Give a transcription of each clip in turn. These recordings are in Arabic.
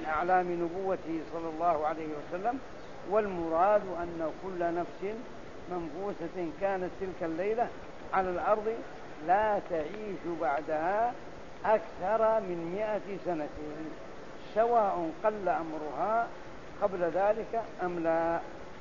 أعلام نبوته صلى الله عليه وسلم. والمراد أن كل نفس منفوسة كانت تلك الليلة على الأرض لا تعيش بعدها أكثر من 100 سنة، سواء قل أمرها قبل ذلك أم لا.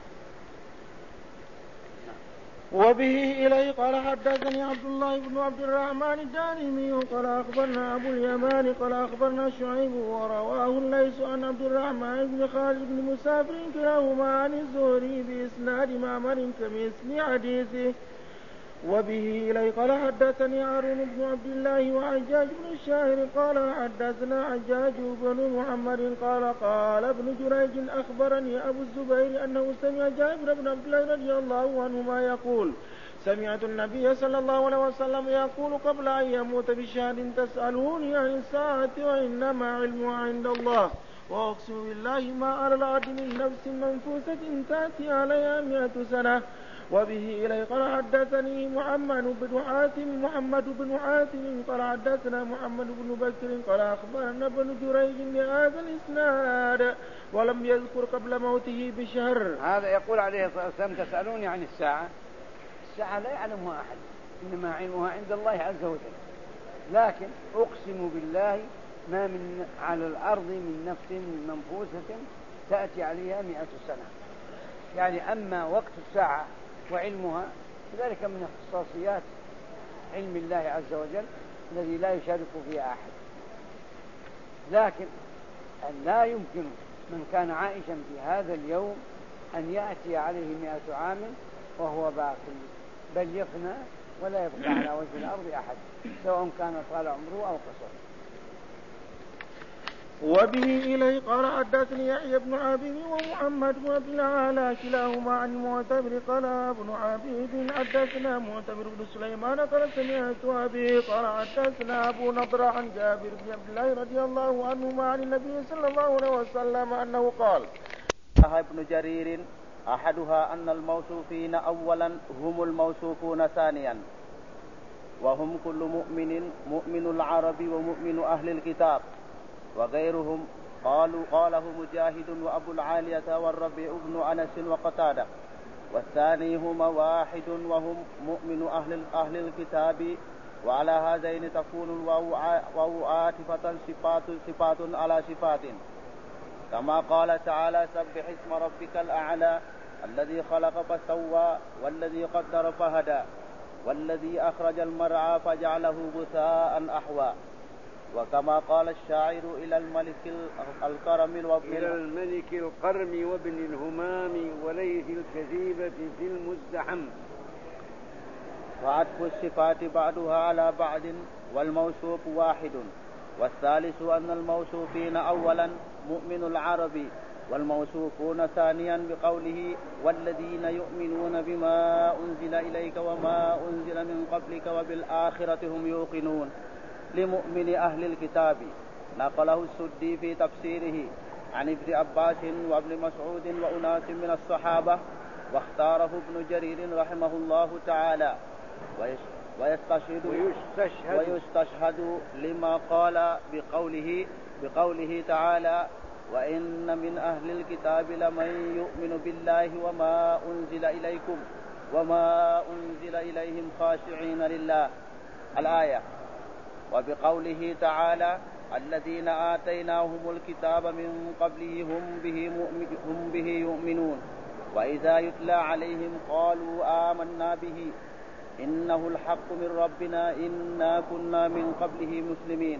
وبه إليه قال حدثني عبد الله بن عبد الرحمن الدارمي قال أخبرنا أبو اليمان قال أخبرنا شعيب ورواه الليث عن عبد الرحمن بن خالد بن مسافر كلاهما عن الزهري بإسناد معمر كمثل حديثه. وبه إليه قال حدثني هارون بن عبد الله وحجاج بن الشاعر قال حدثنا حجاج بن محمد قال ابن جريج أخبرني أبو الزبير أنه سمع جابر بن عبد الله رضي الله عنهما يقول سمعت النبي صلى الله عليه وسلم يقول قبل أن يموت بشهر تسألوني عن الساعة وإنما علمها عند الله وأقسم بالله ما على الأرض من نفس منفوسة تأتي عليها 100 سنة. وبه إليه قال حدثني محمد بن حاتم قال حدثنا محمد بن بكر قال أخبرنا ابن جريج بهذا الإسناد ولم يذكر قبل موته بشهر. هذا يقول عليه الصلاة والسلام تسألوني عن الساعة لا يعلمها أحد إنما علمها عند الله عز وجل، لكن أقسم بالله ما من على الأرض من نفس منفوسة تأتي عليها 100 سنة. يعني أما وقت الساعة وعلمها ذلك من اختصاصيات علم الله عز وجل الذي لا يشارك فيها أحد، لكن أن لا يمكن من كان عائشا في هذا اليوم أن يأتي عليه 100 عام وهو باقي، بل يفنى ولا يبقى على وجه الأرض أحد سواء كان طال عمره أو قصر. وبه إليه قال حدثني يحيى بن عبيد ومحمد بن عبد الله كلاهما عن معتمر قال ابن عبيد حدثنا معتمر بن سليمان قال سمعت أبي قال حدثنا أبو نضر عن جابر بن عبد الله رضي الله عنهما عن النبي صلى الله عليه وسلم أنه قال ابن جرير أحدها أن الموصوفين أولا هم الموصوفون ثانيا وهم كل مؤمن العرب ومؤمن أهل الكتاب وغيرهم قاله مجاهد وأبو العالية والربيع بن أنس وقتادة. والثاني هما واحد وهم مؤمن أهل الكتاب. وعلى هذين تكون الواو عاطفة صفات على صفات كما قال تعالى سبح اسم ربك الأعلى الذي خلق فسوى والذي قدر فهدى والذي أخرج المرعى فجعله غثاء أحوى. وكما قال الشاعر إلى الملك القرم وابن الهمام وليث الكذيبة في المزدحم. وعطف الصفات بعضها على بعض والموصوف واحد. والثالث أن الموصوفين أولا مؤمن العرب والموصوفون ثانيا بقوله والذين يؤمنون بما أنزل إليك وما أنزل من قبلك وبالآخرة هم يوقنون لمؤمن أهل الكتاب. نقله السدي في تفسيره عن ابن عباس وابن مسعود وأناس من الصحابة واختاره ابن جرير رحمه الله تعالى ويستشهد لما قال بقوله تعالى وإن من أهل الكتاب لمن يؤمن بالله وما أنزل إليكم وما أنزل إليهم خاشعين لله الآية. وبقوله تعالى الذين آتيناهم الكتاب من قبله هم به يؤمنون وإذا يتلى عليهم قالوا آمنا به إنه الحق من ربنا إنا كنا من قبله مسلمين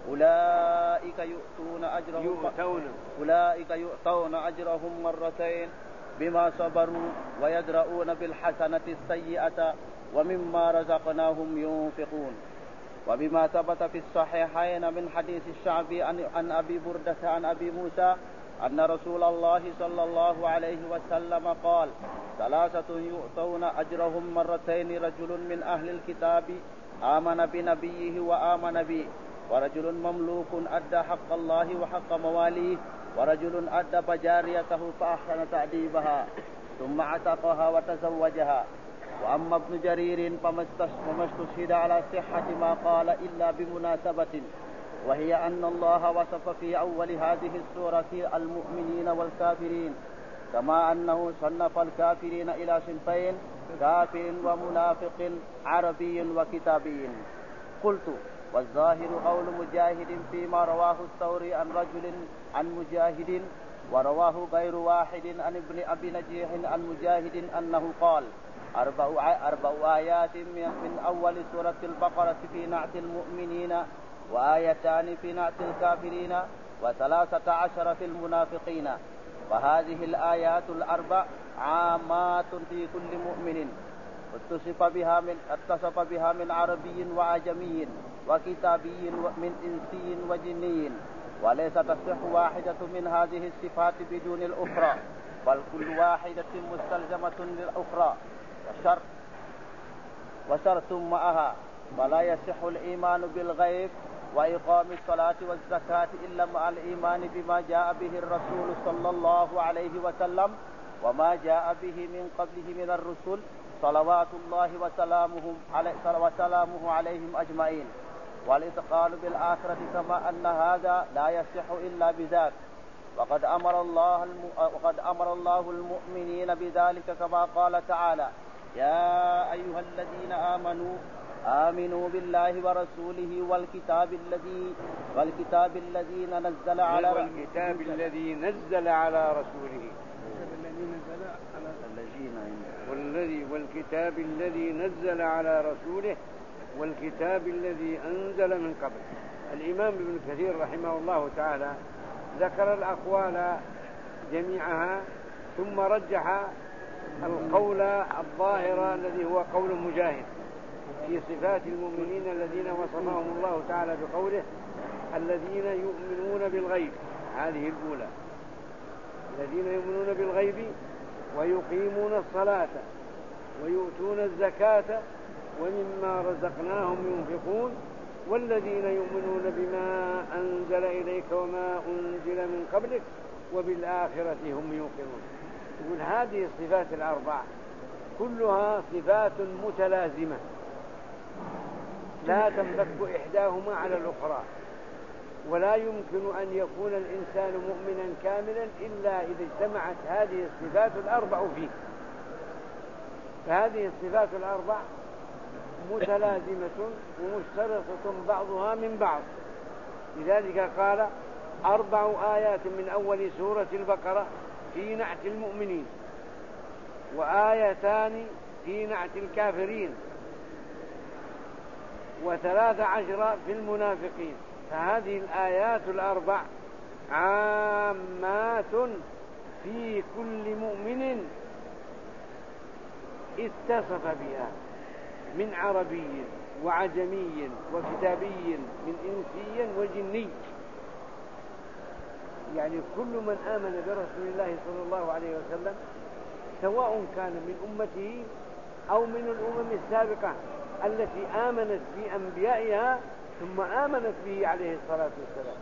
أولئك يؤتون أجرهم مرتين بما صبروا ويدرؤون بالحسنة السيئة ومما رزقناهم ينفقون. وبما ثبت في الصحيحين من حديث الشعبي عن أبي بردة عن أبي موسى أن رسول الله صلى الله عليه وسلم قال 3 يؤتون أجرهم مرتين رجل من أهل الكتاب آمن بنبيه وآمن بي ورجل مملوك أدى حق الله وحق مواليه ورجل أدب جاريته فأحسن تأديبها ثم عتقها وتزوجها. وأما ابن جرير فما استشهد على صحة ما قال إلا بمناسبة وهي أن الله وصف في أول هذه السورة المؤمنين والكافرين، كما أنه صنف الكافرين إلى صنفين: كافر ومنافق، عربي وكتابي. قلت: والظاهر قول مجاهد فيما رواه الثوري عن رجل عن مجاهد، ورواه غير واحد عن ابن أبي نجيح عن مجاهد أنه قال: 4 آيات من أول سورة البقرة في نعت المؤمنين، وآيتان في نعت الكافرين، و13 في المنافقين. فهذه الآيات ال4 عامات في كل مؤمن، اتصف بها من عربي وعجمي وكتابي من إنسي وجني، وليس تصح واحدة من هذه الصفات بدون الأخرى، بل كل واحدة مستلزمة للأخرى وشرط معها. فلا يصح الإيمان بالغيب وإقام الصلاة والزكاة إلا مع الإيمان بما جاء به الرسول صلى الله عليه وسلم وما جاء به من قبله من الرسل صلوات الله وسلامه عليهم أجمعين، والإتقان بالآخرة، كما أن هذا لا يصح إلا بذاك. وقد أمر الله المؤمنين بذلك، كما قال تعالى: يا أيها الذين آمنوا بالله ورسوله والكتاب الذي نزل على رسوله والكتاب الذي نزل على رسوله والكتاب الذي أنزل من قبل. الإمام ابن كثير رحمه الله تعالى ذكر الأقوال جميعها، ثم رجح القول الظاهر الذي هو قول مجاهد في صفات المؤمنين الذين وصفهم الله تعالى بقوله: الذين يؤمنون بالغيب. هذه الأولى: الذين يؤمنون بالغيب ويقيمون الصلاة ويؤتون الزكاة ومما رزقناهم ينفقون والذين يؤمنون بما أنزل إليك وما أنزل من قبلك وبالآخرة هم يوقنون. يقول هذه الصفات ال4 كلها صفات متلازمة لا تنفك إحداهما على الأخرى، ولا يمكن أن يكون الإنسان مؤمنا كاملا إلا إذا اجتمعت هذه الصفات ال4 فيه. فهذه الصفات ال4 متلازمة ومشترطة بعضها من بعض. لذلك قال: 4 آيات من أول سورة البقرة في نعت المؤمنين، وآيتان في نعت الكافرين، و13 في المنافقين. فهذه الآيات ال4 عامات في كل مؤمن اتصف بها من عربي وعجمي وكتابي من إنسي وجني. يعني كل من آمن برسول الله صلى الله عليه وسلم، سواء كان من أمته أو من الأمم السابقة التي آمنت بأنبيائها ثم آمنت به عليه الصلاة والسلام.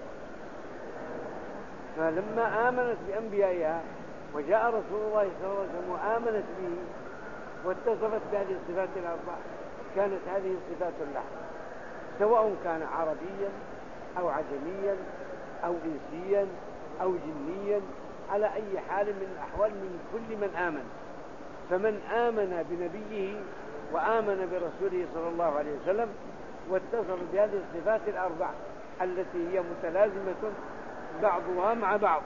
فلما آمنت بأنبيائها وجاء رسول الله صلى الله عليه وسلم وآمنت به واتصفت بهذه الصفات ال4، كانت هذه الصفات له، سواء كان عربيا أو عجميا أو إنسيا أو جنيا، على أي حال من الأحوال من كل من آمن. فمن آمن بنبيه وآمن برسوله صلى الله عليه وسلم واتصف بهذه الصفات ال4 التي هي متلازمة بعضها مع بعض.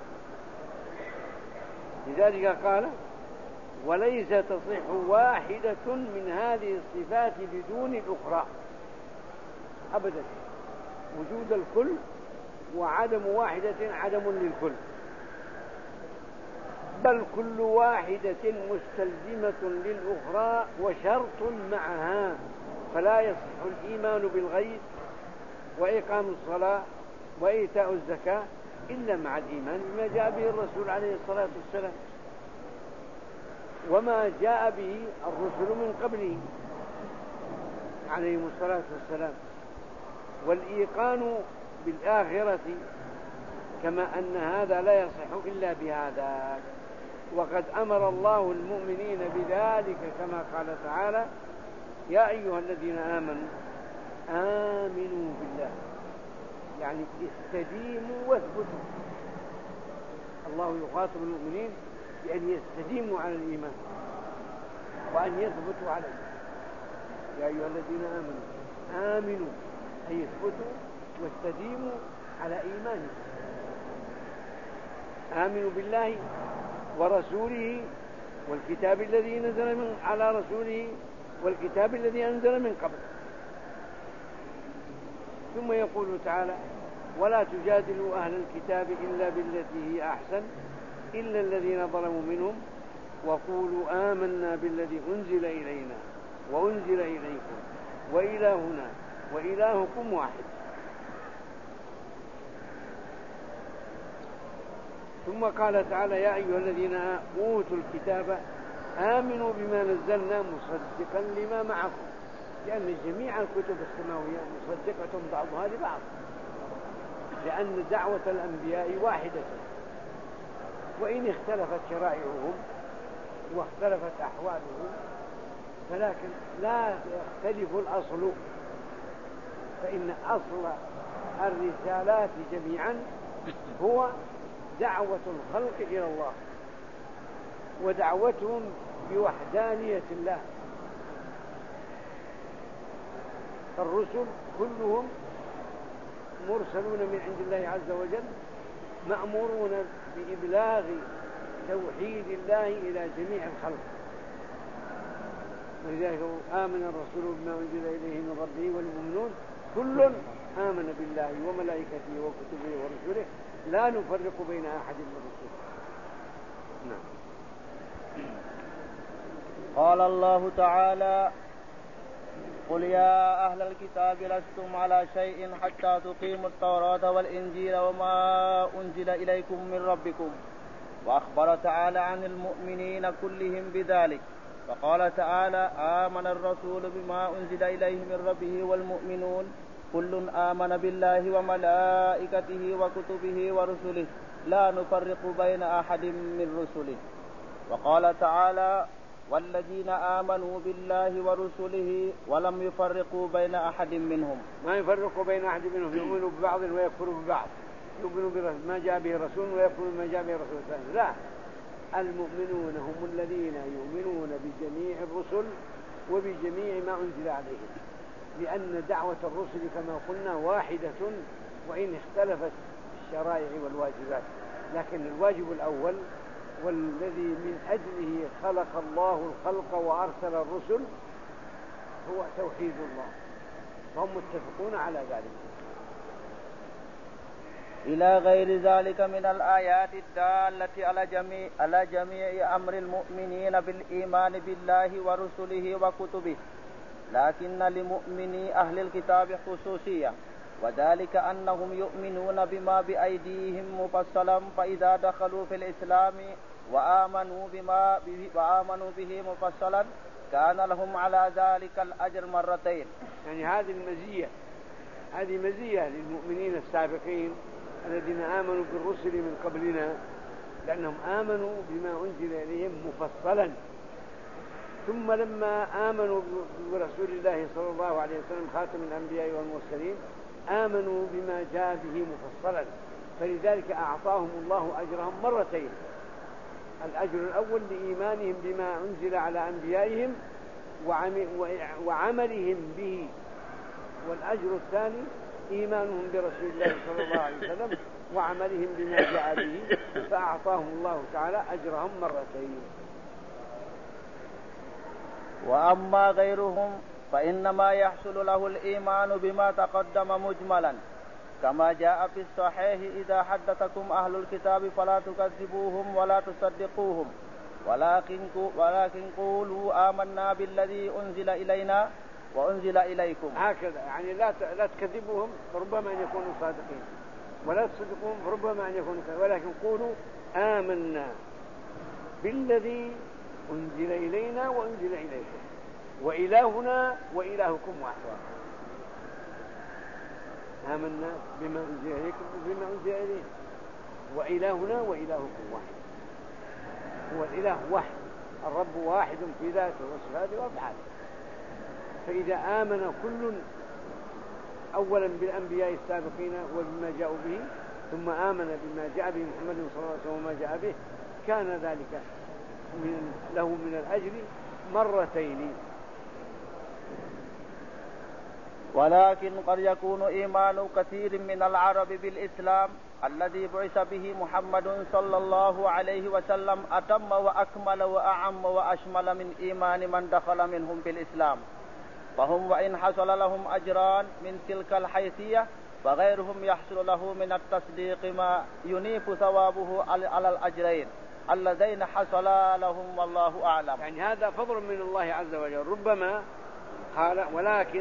لذلك قال: وليس تصح واحدة من هذه الصفات بدون الأخرى أبدا. وجود الكل وعدم واحدة عدم للكل، بل كل واحدة مستلزمة للأخرى وشرط معها. فلا يصح الإيمان بالغيب وإقام الصلاة وإيتاء الزكاة إلا مع الإيمان بما جاء به الرسول عليه الصلاة والسلام وما جاء به الرسل من قبله عليهم الصلاة والسلام. والإيقان بالآخرة كما أن هذا لا يصح إلا بهذا. وقد أمر الله المؤمنين بذلك كما قال تعالى: يا أيها الذين آمنوا آمنوا بالله يعني استديموا واثبتوا. الله يخاطب المؤمنين بأن يستديموا على الإيمان وأن يثبتوا عليه. يا أيها الذين آمنوا أي يثبتوا واستديموا على إيمانهم. آمنوا بالله ورسوله والكتاب الذي نزل على رسوله والكتاب الذي أنزل من قبل. ثم يقول تعالى: ولا تجادلوا أهل الكتاب إلا بالتي هي أحسن إلا الذين ظلموا منهم وقولوا آمنا بالذي أنزل إلينا وأنزل إليكم وإلهنا وإلهكم واحد. ثم قال تعالى: يا أيها الذين أوتوا الكتاب آمنوا بما نزلنا مصدقا لما معكم، لأن جميع الكتب السماوية مصدقة بعضها لبعض، لأن دعوة الأنبياء واحدة، وإن اختلفت شرائعهم واختلفت أحوالهم فلكن لا يختلف الأصل، فإن أصل الرسالات جميعا هو دعوة الخلق إلى الله ودعوتهم بوحدانية الله. الرسل كلهم مرسلون من عند الله عز وجل، مأمورون بإبلاغ توحيد الله إلى جميع الخلق. ولذلك آمن الرسول بما أنزل إليه من ربه والمؤمنون كل آمن بالله وملائكته وكتبه ورسله لا نفرق بين أحد من رسله. نعم. قال الله تعالى: قل يا أهل الكتاب لستم على شيء حتى تقيموا التوراة والإنجيل وما أنزل إليكم من ربكم. وأخبر تعالى عن المؤمنين كلهم بذلك، فقال تعالى: آمن الرسول بما أنزل إليه من ربه والمؤمنون كل آمن بالله وملائكته وكتبه ورسله لا نفرق بين أحد من رسله. وقال تعالى: والذين آمنوا بالله ورسله ولم يفرقوا بين أحد منهم. ما يفرقوا بين أحد منهم، يؤمنوا ببعض ويكفروا ببعض، يؤمنوا بما جاء به الرسول ويكفروا بما جاء به الرسول الثاني. لا، المؤمنون هم الذين يؤمنون بجميع الرسل وبجميع ما أنزل عليهم، لأن دعوة الرسل كما قلنا واحدة وإن اختلفت الشرائع والواجبات، لكن الواجب الأول والذي من أجله خلق الله الخلق وأرسل الرسل هو توحيد الله، فهم متفقون على ذلك. إلى غير ذلك من الآيات الدالة على جميع أمر المؤمنين بالإيمان بالله ورسله وكتبه، لكن لمؤمني أهل الكتاب خصوصية، وذلك أنهم يؤمنون بما بأيديهم مفصلا، فإذا دخلوا في الإسلام وآمنوا به مفصلا كان لهم على ذلك الأجر مرتين. يعني هذه مزية للمؤمنين السابقين الذين آمنوا بالرسل من قبلنا، لأنهم آمنوا بما أنزل إليهم مفصلا، ثم لما آمنوا برسول الله صلى الله عليه وسلم خاتم الأنبياء والمرسلين آمنوا بما جاء به مفصلا، فلذلك أعطاهم الله أجرهم مرتين: الأجر الأول لإيمانهم بما أنزل على أنبيائهم وعملهم به، والأجر الثاني إيمانهم برسول الله صلى الله عليه وسلم وعملهم بما جاء به، فأعطاهم الله تعالى أجرهم مرتين. وأما غيرهم فإنما يحصل له الإيمان بما تقدم مجملا، كما جاء في الصحيح: إذا حدثكم أهل الكتاب فلا تكذبوهم ولا تصدقوهم ولكن قولوا آمنا بالذي أنزل إلينا وأنزل إليكم. هكذا يعني لا تكذبوهم ربما أن يكونوا صادقين، ولا تصدقوهم ربما أن يكونوا كذبين، ولكن قولوا آمنا بالذي أنزل إلينا وأنزل إليكم وإلهنا وإلهكم واحد. آمنا بما أنزل إليكم وبما أنزل إلينا وإلهنا وإلهكم واحد. هو الإله واحد، الرب واحد في ذاته وصفاته وأفعاله، فإذا آمن كل أولا بالأنبياء السابقين وبما جاءوا به، ثم آمن بما جاء به محمد صلى الله عليه وسلم وما جاء به، كان ذلك له من الأجر مرتين. ولكن قد يكون إيمان كثير من العرب بالإسلام الذي بعث به محمد صلى الله عليه وسلم أتم وأكمل وأعم وأشمل من إيمان من دخل منهم بالإسلام، فهم وإن حصل لهم أجران من تلك الحيثية فغيرهم يحصل له من التصديق ما ينيب ثوابه على الأجرين اللذين حصل لهم والله أعلم. يعني هذا فضل من الله عز وجل. ربما قال ولكن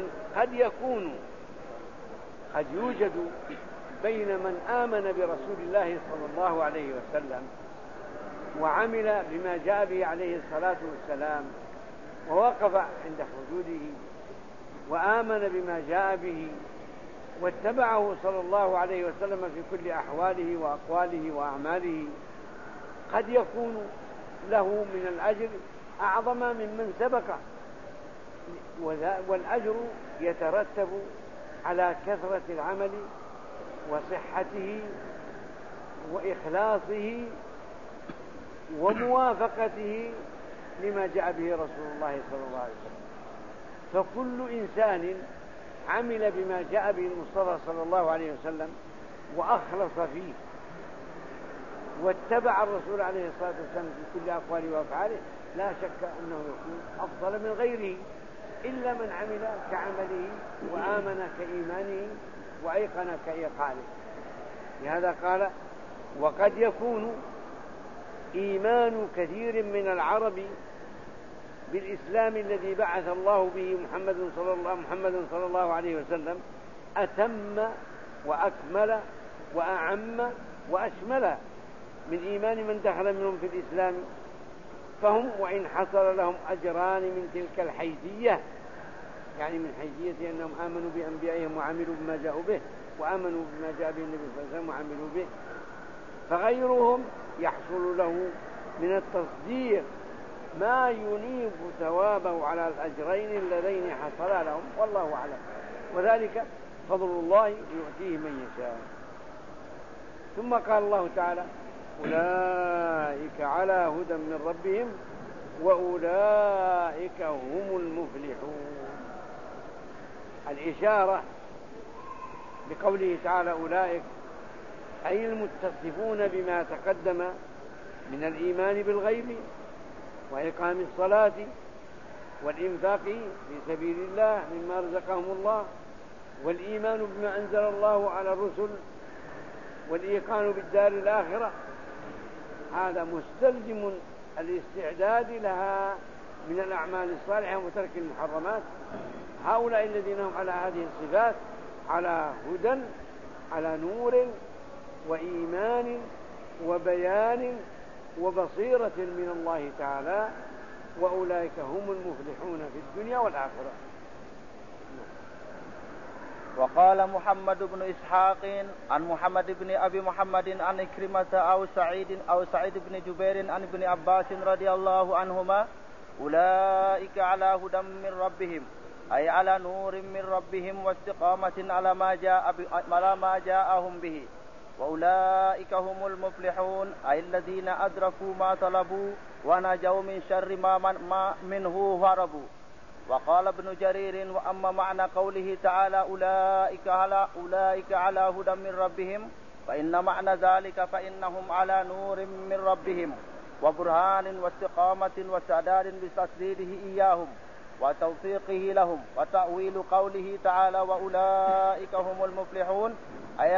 قد يوجد بين من آمن برسول الله صلى الله عليه وسلم وعمل بما جاء به عليه الصلاة والسلام ووقف عند حدوده وآمن بما جاء به واتبعه صلى الله عليه وسلم في كل أحواله وأقواله وأعماله، قد يكون له من الأجر أعظم ممن سبقه، والأجر يترتب على كثرة العمل وصحته وإخلاصه وموافقته لما جاء به رسول الله صلى الله عليه وسلم. فكل إنسان عمل بما جاء به المصطفى صلى الله عليه وسلم وأخلص فيه واتبع الرسول عليه الصلاة والسلام في كل أقواله وأفعاله لا شك أنه يكون أفضل من غيره، إلا من عمل كعمله وآمن كإيمانه وأيقن كإيقانه. لهذا قال وقد يكون إيمان كثير من العرب بالإسلام الذي بعث الله به محمد صلى الله عليه وسلم أتم وأكمل وأعم وأشمل من إيمان من دخل منهم في الإسلام، فهم وإن حصل لهم أجران من تلك الحيثية، يعني من حيثية أنهم آمنوا بأنبيائهم وعملوا بما جاءوا به وآمنوا بما جاء به النبي صلى الله عليه وسلم وعملوا به، فغيرهم يحصل له من التصديق ما ينيب ثوابه على الأجرين اللذين حصلا لهم والله أعلم، وذلك فضل الله يؤتيه من يشاء. ثم قال الله تعالى أولئك على هدى من ربهم وأولئك هم المفلحون. الإشارة بقوله تعالى أولئك أي المتصفون بما تقدم من الإيمان بالغيب وإقام الصلاة والإنفاق في سبيل الله مما رزقهم الله والإيمان بما أنزل الله على الرسل والإيقان بالدار الآخرة، هذا مستلزم الاستعداد لها من الأعمال الصالحة وترك المحرمات. هؤلاء الذين هم على هذه الصفات على هدى على نور وإيمان وبيان وبصيرة من الله تعالى، وأولئك هم المفلحون في الدنيا والآخرة. وقال محمد بن إسحاق عن محمد بن أبي محمد عن إكرمة أو سعيد بن جبير عن ابن عباس رضي الله عنهما أولئك على هدى من ربهم أي على نور من ربهم واستقامة على ما جاءهم به، وأولئك هم المفلحون أي الذين أدركوا ما طلبوا ونجوا من شر ما منه هربوا. وقال ابن جرير وأما معنى قوله تعالى أولئك على هدى من ربهم فإن معنى ذلك فإنهم على نور من ربهم وبرهان واستقامة وسداد بتسديده إياهم وتوفيقه لهم. وتأويل قوله تعالى وأولئك هم المفلحون أي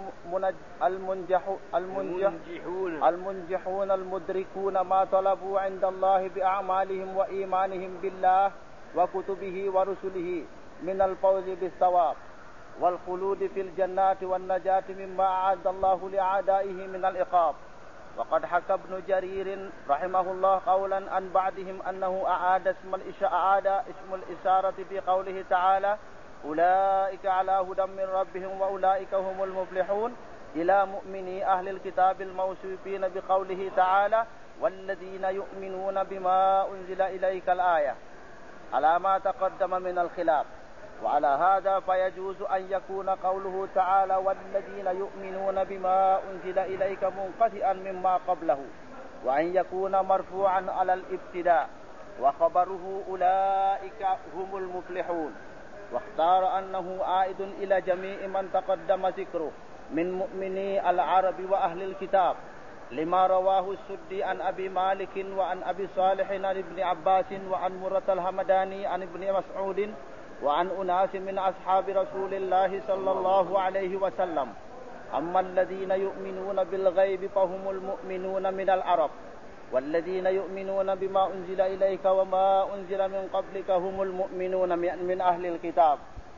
المنجحون المدركون ما طلبوا عند الله بأعمالهم وإيمانهم بالله وكتبه ورسله من الفوز بالثواب والخلود في الجنات والنجاة مما أعد الله لأعدائه من العقاب. وقد حكى ابن جرير رحمه الله قولا عن بعدهم أنه أعاد اسم الإشارة في قوله تعالى أولئك على هدى من ربهم وأولئك هم المفلحون إلى مؤمني أهل الكتاب الموصوفين بقوله تعالى والذين يؤمنون بما أنزل إليك الآية على ما تقدم من الخلاف. وعلى هذا فيجوز أن يكون قوله تعالى والذين يؤمنون بما أنزل إليك منقطعا مما قبله، وأن يكون مرفوعا على الابتداء، وخبره أولئك هم المفلحون. واختار أنه عائد إلى جميع من تقدم ذكره من مؤمني العرب وأهل الكتاب، لما رواه السدي عن أبي مالك وعن أبي صالح عن ابن عباس وعن مرة الهمداني عن ابن مسعود وعن أناس من أصحاب رسول الله صلى الله عليه وسلم. أما الذين يؤمنون بالغيب فهم المؤمنون من العرب، والذين يؤمنون بما أنزل إليك وما أنزل من قبلك هم المؤمنون من أهل الكتاب.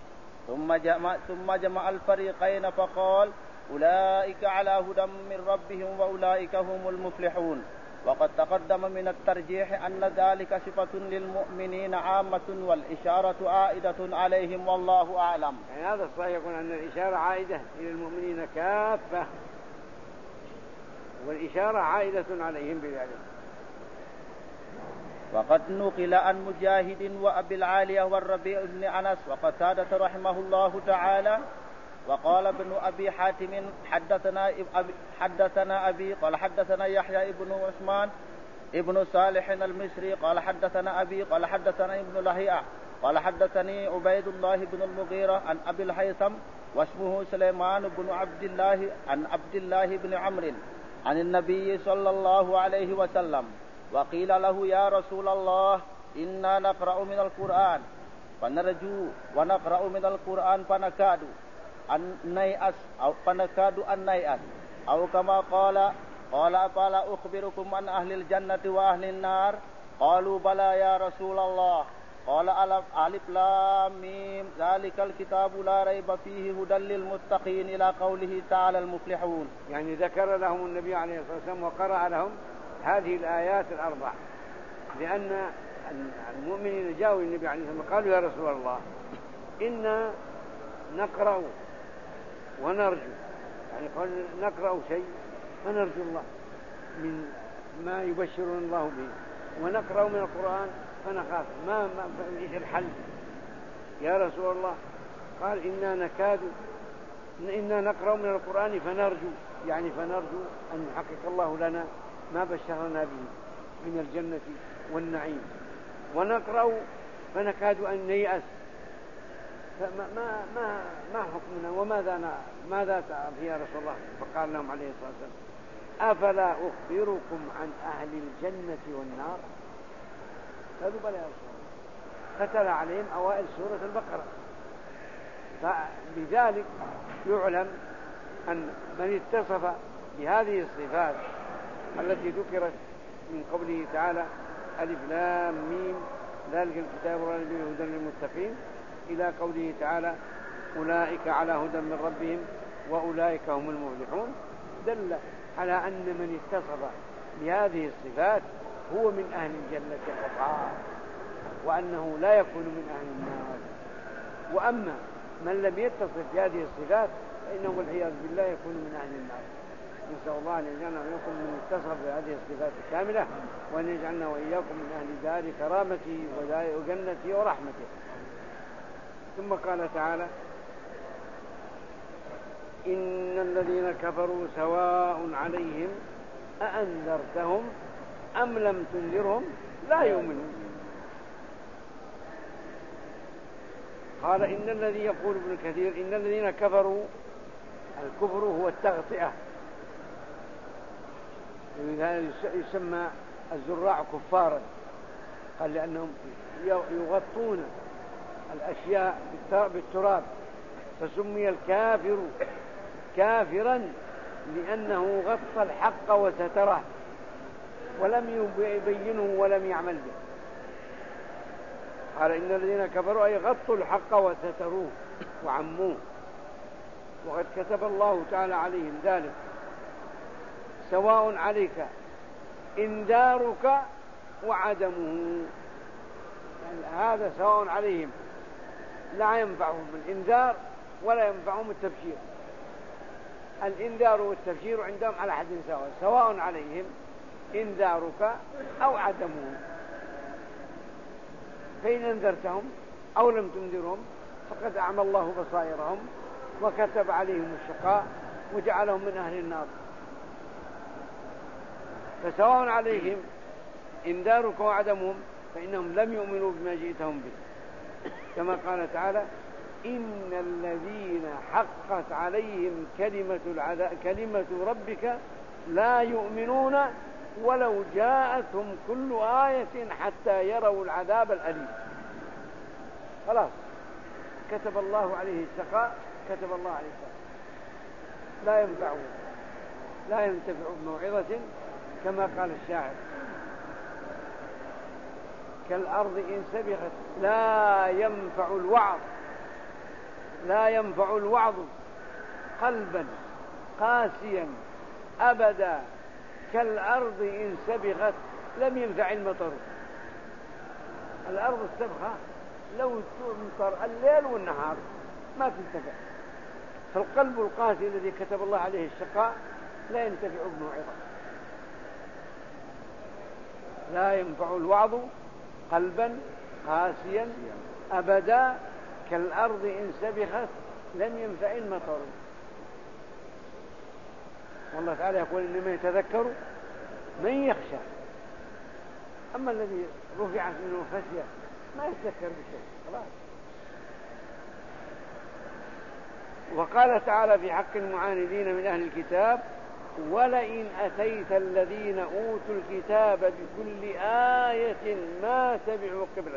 ثم جمع الفريقين فقال أولئك على هدى من ربهم وأولئك هم المفلحون. وقد تقدم من الترجيح أن ذلك صفة للمؤمنين عامة والإشارة عائدة عليهم والله أعلم. يعني هذا الصحيح يكون أن الإشارة عائدة إلى المؤمنين كافة، والإشارة عائدة عليهم بذلك. وقد نقل عن مجاهد وأبي العالية والربيع بن أنس وقتادة رحمه الله تعالى. وقال ابن أبي حاتم حدثنا أبي قال حدثنا يحيى ابن عثمان ابن صالح المصري قال حدثنا أبي قال حدثنا ابن لهيعة قال حدثني عبيد الله بن المغيرة عن أبي الهيثم واسمه سليمان بن عبد الله عن عبد الله بن عمرو عن النبي صلى الله عليه وسلم. وقيل له يا رسول الله إنا نقرأ من القرآن فنرجو ونقرأ من القرآن فنكاد أن نيأس أو كما قال أفلا أخبركم عن أهل الجنة وأهل النار؟ قالوا بلى يا رسول الله. قال ألف لام ميم ذلك الكتاب لا ريب فيه هدى للمتقين إلى قوله تعالى المفلحون. يعني ذكر لهم النبي عليه الصلاة والسلام وقرأ لهم هذه الآيات الأربع، لأن المؤمنين جاءوا النبي عليه الصلاة والسلام قالوا يا رسول الله إنا نقرأ ونرجو، يعني قال نقرأ شيء ونرجو الله من ما يبشرون الله به، ونقرأ من القرآن فنخاف ما إيش الحل يا رسول الله؟ قال إنا نقرأ من القرآن فنرجو، يعني فنرجو أن يحقق الله لنا ما بشرنا به من الجنة والنعيم، ونقرأ فنكاد أن نيأس، ما حكمنا ماذا تعرف يا رسول الله؟ فقال لهم عليه الصلاة والسلام أفلا أخبركم عن أهل الجنة والنار؟ قالوا بلى يا رسول الله. فتلا عليهم أوائل سورة البقرة. فبذلك يعلم أن من اتصف بهذه الصفات التي ذكرت من قوله تعالى ألف لام ميم ذلك الكتاب لا ريب فيه هدى للمتقين إلى قوله تعالى أولئك على هدى من ربهم وأولئك هم المفلحون، دل على أن من اتصف بهذه الصفات هو من أهل الجنة قطعا، وأنه لا يكون من أهل النار. وأما من لم يتصف بهذه الصفات فإنه والعياذ بالله يكون من أهل النار. نسأل الله أن يجعلنا وإياكم من اتصف بهذه الصفات الكاملة، وأن يجعلنا وإياكم من أهل دار كرامته وجنته ورحمته. ثم قال تعالى إن الذين كفروا سواء عليهم أأنذرتهم أم لم تنذرهم لا يؤمنون. قال إن الذي يقول ابن كثير إن الذين كفروا، الكفر هو التغطئة، يسمى الزراع كفارا، قال لأنهم يغطون الأشياء بالتراب، فسمي الكافر كافرا لأنه غطى الحق وستره ولم يبينه ولم يعمل به. قال إن الذين كفروا أي غطوا الحق وستروه وعموه، وقد كتب الله تعالى عليهم ذلك سواء عليك إنذارك وعدمه، يعني هذا سواء عليهم، لا ينفعهم الإنذار ولا ينفعهم التبشير. الإنذار والتبشير عندهم على حد سواء، سواء عليهم إنذارك أو عدمه، فإن انذرتهم أو لم تنذرهم فقد أعمى الله بصائرهم وكتب عليهم الشقاء وجعلهم من أهل النار. فسواء عليهم إنذارك وعدمهم فإنهم لم يؤمنوا بما جئتهم به، كما قال تعالى: إن الذين حقت عليهم كلمة ربك لا يؤمنون ولو جاءتهم كل آية حتى يروا العذاب الأليم. خلاص كتب الله عليه الشقاء، كتب الله عليه الشقاء، لا ينتفع بموعظة، كما قال الشاعر: كالأرض إن سبخت لا ينفع الوعظ قلبا قاسيا أبدا، كالأرض إن سبخت لم ينفع المطر. الأرض السبخة لو تمطر الليل والنهار ما تنتفع. فالقلب القاسي الذي كتب الله عليه الشقاء لا ينتفع بموعظة. لا ينفع الوعظ قلبا قاسيا أبدا، كالأرض إن سبخت لم ينفع المطر. والله تعالى يقول: إنما يتذكر من يخشى. أما الذي رفعت منه خشية ما يتذكر بشيء خلاص. وقال تعالى في حق المعاندين من أهل الكتاب: ولئن أتيت الذين أوتوا الكتاب بكل آية ما تبعوا قبلتك.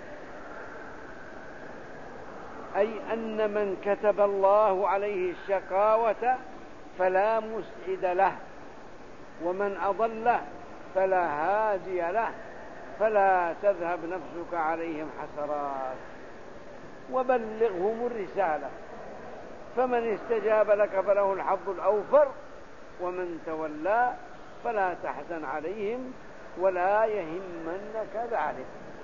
أي أن من كتب الله عليه الشقاوة فلا مسعد له، ومن أضله فلا هادي له، فلا تذهب نفسك عليهم حسرات وبلغهم الرسالة، فمن استجاب لك فله الحظ الأوفر، ومن تولى فلا تحزن عليهم ولا يهمنك ذلك.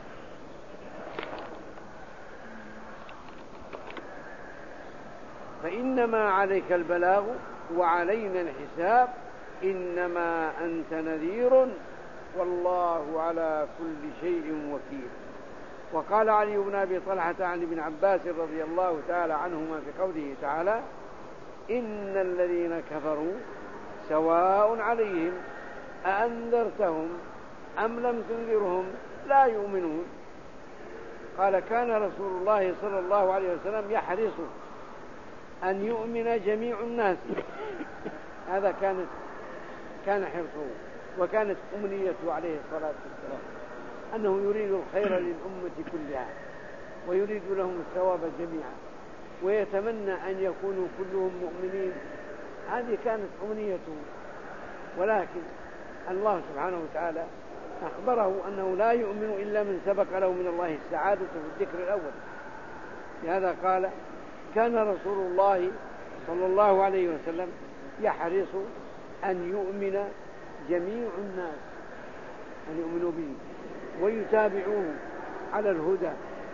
فإنما عليك البلاغ وعلينا الحساب، إنما أنت نذير والله على كل شيء وكيل. وقال علي بن أبي طلحة عن ابن عباس رضي الله تعالى عنهما في قوله تعالى: إن الذين كفروا سواء عليهم أأنذرتهم أم لم تنذرهم لا يؤمنون. قال: كان رسول الله صلى الله عليه وسلم يحرص أن يؤمن جميع الناس. هذا كان حرصه وكانت أمنيته عليه الصلاة والسلام، أنه يريد الخير للأمة كلها ويريد لهم الثواب جميعا، ويتمنى أن يكونوا كلهم مؤمنين. هذه كانت أمنيته. ولكن الله سبحانه وتعالى أخبره أنه لا يؤمن إلا من سبق له من الله السعادة في الذكر الأول. لهذا قال: كان رسول الله صلى الله عليه وسلم يحرص أن يؤمن جميع الناس، أن يؤمنوا به ويتابعوه على الهدى،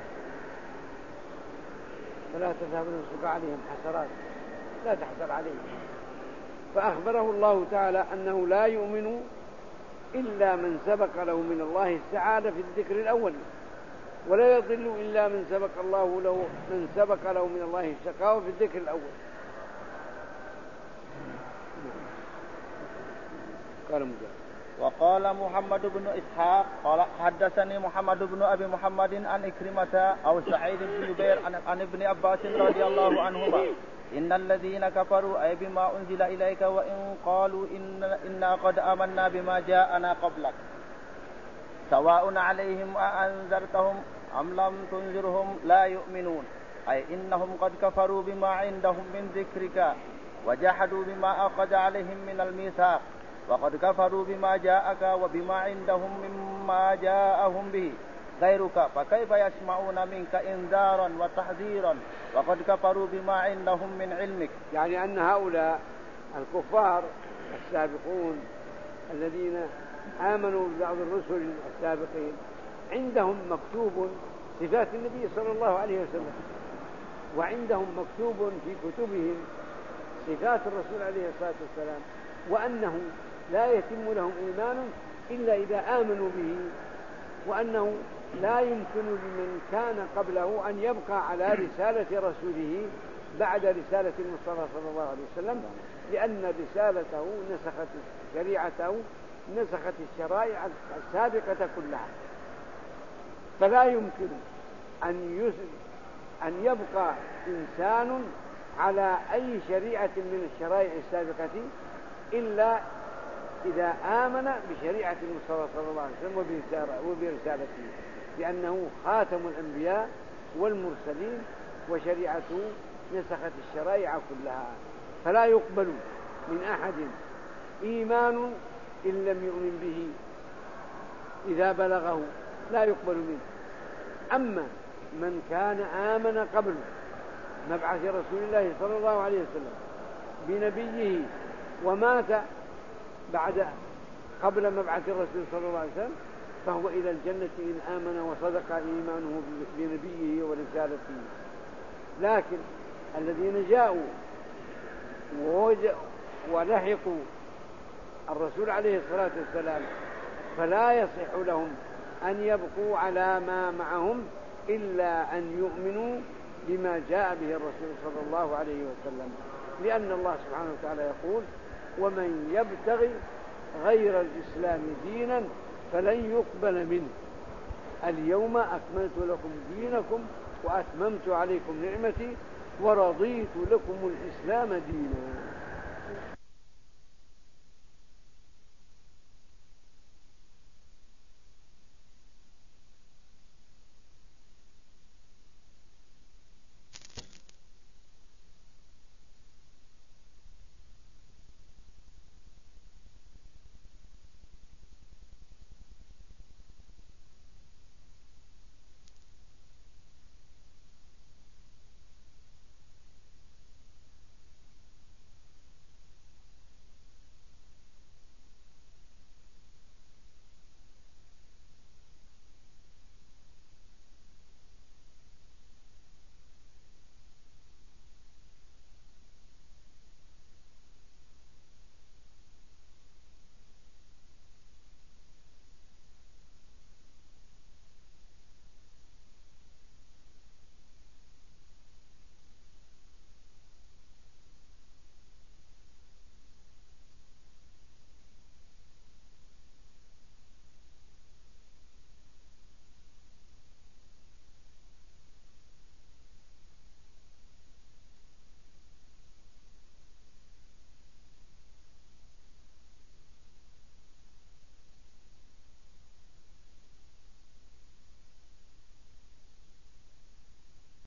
فلا تذهب نفسك عليهم حسرات، لا تحسر عليهم. فأخبره الله تعالى أنه لا يؤمن إلا من سبق له من الله السعادة في الذكر الأول، ولا يضل إلا من سبق له من الله الشقاوة في الذكر الأول. قال مجاهد: وقال محمد بن إسحاق قال: حدثني محمد بن أبي محمد عن إكرمة أو سعيد بن جبير عن ابن عباس رضي الله عنهما: إن الذين كفروا أي بما أنزل إليك وإن قالوا إنا قد آمنا بما جاءنا قبلك سواء عليهم أأنذرتهم أم لم تنذرهم لا يؤمنون. أي إنهم قد كفروا بما عندهم من ذكرك وجحدوا بما أخذ عليهم من الميثاق، وقد كفروا بما جاءك وبما عندهم مما جاءهم به غيرك، فكيف يسمعون منك إنذارا وتحذيرا وقد كفروا بما عندهم من علمك. يعني أن هؤلاء الكفار السابقون الذين آمنوا ببعض الرسل السابقين عندهم مكتوب صفات النبي صلى الله عليه وسلم، وعندهم مكتوب في كتبهم صفات الرسول عليه الصلاة والسلام، وأنه لا يتم لهم إيمان إلا إذا آمنوا به، وأنه لا يمكن لمن كان قبله أن يبقى على رسالة رسوله بعد رسالة المصطفى صلى الله عليه وسلم، لأن رسالته نسخت شريعته، نسخت الشرائع السابقة كلها. فلا يمكن أن يبقى إنسان على أي شريعة من الشرائع السابقة إلا إذا آمن بشريعة المصطفى صلى الله عليه وسلم وبرسالته، لأنه خاتم الأنبياء والمرسلين، وشريعته نسخت الشرائع كلها. فلا يقبل من أحد إيمان إن لم يؤمن به إذا بلغه، لا يقبل منه. أما من كان آمن قبل مبعث رسول الله صلى الله عليه وسلم بنبيه ومات قبل مبعث الرسول صلى الله عليه وسلم، فهو إلى الجنة إن آمن وصدق إيمانه بنبيه ورسالته. لكن الذين جاءوا ولحقوا الرسول عليه الصلاة والسلام فلا يصح لهم أن يبقوا على ما معهم إلا أن يؤمنوا بما جاء به الرسول صلى الله عليه وسلم، لأن الله سبحانه وتعالى يقول: ومن يبتغي غير الإسلام دينا فلن يقبل منه، اليوم أكملت لكم دينكم وأتممت عليكم نعمتي ورضيت لكم الإسلام دينا.